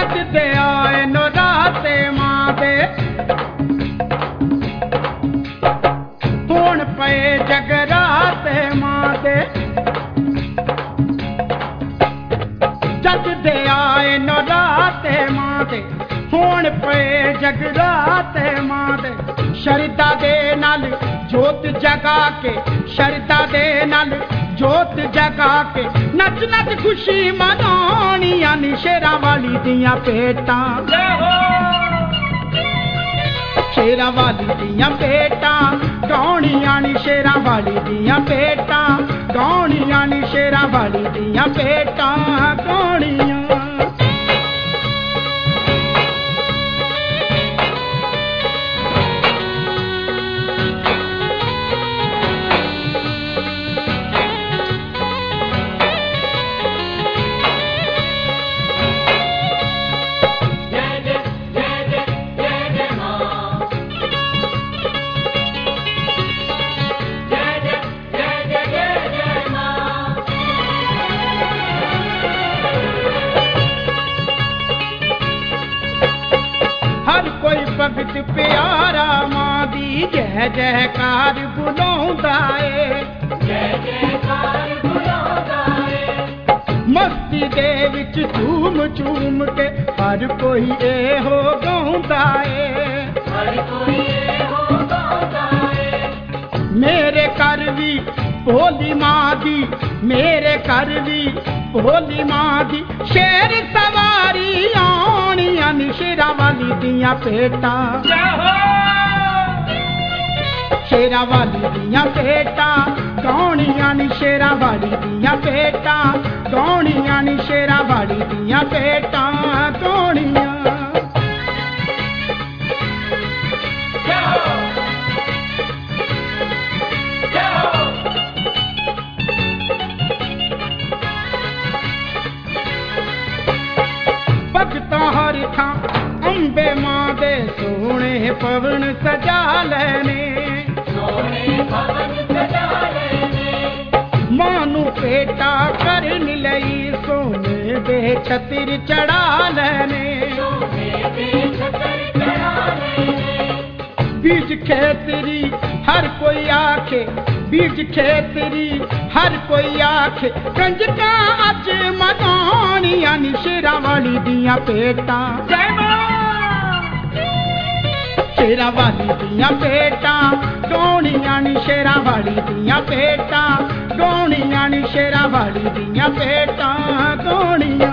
जद दे आए नराते मां दे होण पे जगराते मां दे जद दे आए नराते मां दे होण पे जगराते मां दे शरदा दे नाल जोत जगा के शरदा दे नाल जोत जगा के नच नच खुशी मनानी आनी शेरा वाली दियां पेटां शेरा वाली दियां पेटां गाउणी आनी शेरा वाली दियां पेटां गाउणी आनी शेरा वाली दियां पेटां गाउणियां भगत प्यारा मां दी जय जयकार बुलाउंदा ए जय जयकार बुलाउंदा ए मस्ती दे विच झूम झूम के हर कोई ए हो गाउंदा ए हर कोई ए हो गाउंदा ए मेरे घर भी भोली मां दी मेरे घर भी भोली मां दी शेर सवारी आनी आनी शेरा वाली दियां पेटां शेरा वाली दियां पेटां गाउणी आनी शेरा वाली दियां पेटां गाउणी आनी शेरा वाली दियां पेटां गाउणियां भगतां हर थां अंबे मां दे सोने पवन सजा लेने सोने पवन सजा लेने मां नू पेटा करन लई सोने दे छतिर चढ़ा लेने सोने दे छतिर चढ़ा लेने बीज खेतरी हर कोई आखे बीज खेतरी हर कोई आखे कंजका अज मनानी आनी शेरा वाली दियां पेटां शेरा वाली दियां पेटां गाउणी आनी शेरा वाली दियां पेटां गाउणी आनी शेरा वाली दियां पेटां गाउणियां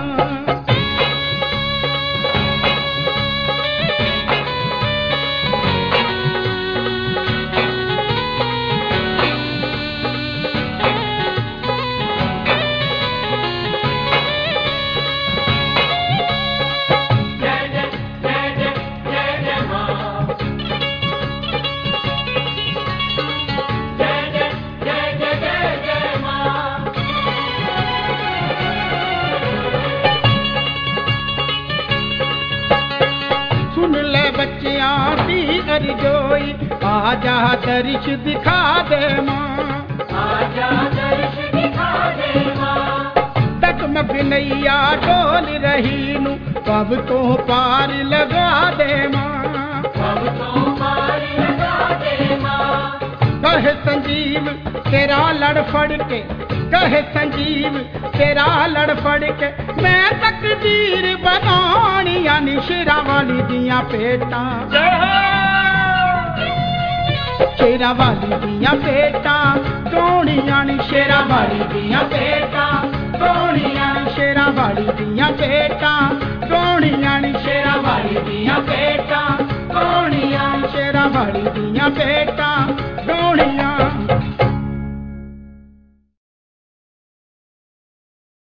जोई आजा दर्श दिखा दे मां आजा दर्श दिखा दे मां तकमग नैया डोल रही नू कब तो पार लगा दे मां कब तो पार लगा दे मां कहे संजीव तेरा लड़ फड़ के कहे संजीव तेरा लड़ फड़ के मैं तकदीर बनानी आनी शेरा वाली दियां पेटां शेरा वाली दियां पेटां गाउणी आनी शेरा वाली दियां पेटां गाउणी आनी शेरा वाली दियां पेटां गाउणी आनी शेरा वाली दियां पेटां गाउणी आनी शेरा वाली दियां पेटां